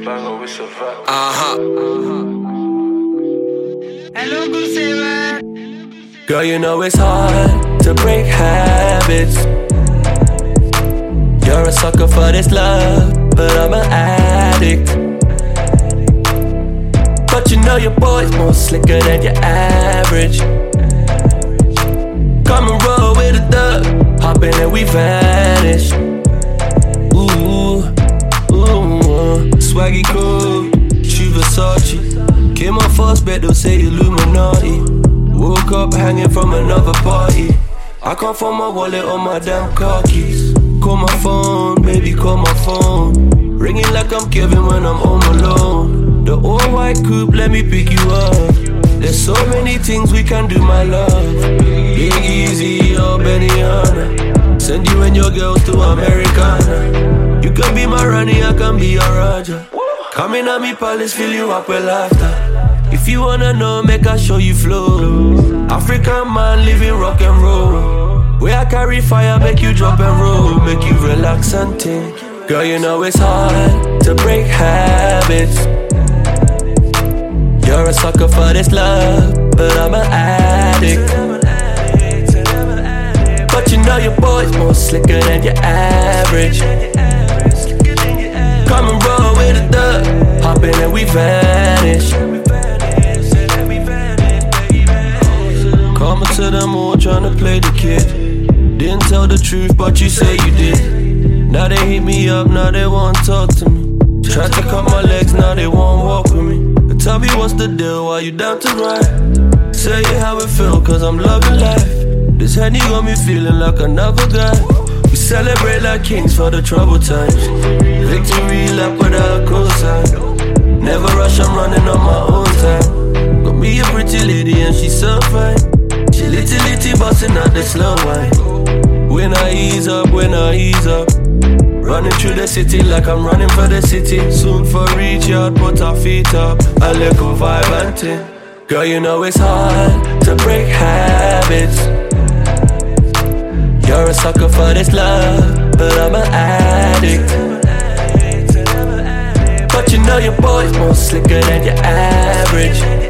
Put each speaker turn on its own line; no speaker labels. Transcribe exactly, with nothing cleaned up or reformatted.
banger, it's a fact.
Uh-huh.
Hello, Guseva.
Girl, you know it's hard to break habits. You're a sucker for this love, but I'm an addict. But you know your boy's more slicker than your average. Come and roll with a thug, hop in and we vanish. Ooh, ooh, swaggy cool, she Versace. Came on first bet, they'll say Illuminati. Woke up hanging from another party. I can't find my wallet or my damn car keys. Call my phone, baby, call my phone. Ringing like I'm Kevin when I'm home alone. The all-white coupe, let me pick you up. There's so many things we can do, my love. Big Easy or Benihana. Send you and your girls to Americana. You can be my Rani, I can be your Raja. Come in at me palace, fill you up with laughter. If you wanna know, make I show you flow. African man living rock and roll. Where I carry fire, make you drop and roll. Make you relax and think. Girl, you know it's hard to break habits. You're a sucker for this love, but I'm an addict. But you know your boy's more slicker than your average. Come and roll with a thug, hop in and we vanish. Coming to them all tryna play the kid. Didn't tell the truth, but you say you did. Now they hit me up, now they won't talk to me. Tried to cut my legs, now they won't walk with me. But tell me what's the deal, why you down to ride? Say how it feel, cause I'm loving life. This Henny got me feeling like another guy. We celebrate like kings for the troubled times. Victory lap without a cosign. Never rush, I'm running on my own time. Got me a pretty lady and she's so fine. She litty litty bustin' out the slow wine. When I ease up, when I ease up. Running through the city like I'm running for the city. Soon for reach yard, put our feet up. A little vibe and tin. Girl, you know it's hard to break habits. You're a sucker for this love, but I'm an addict. But you know your boy's more slicker than your average.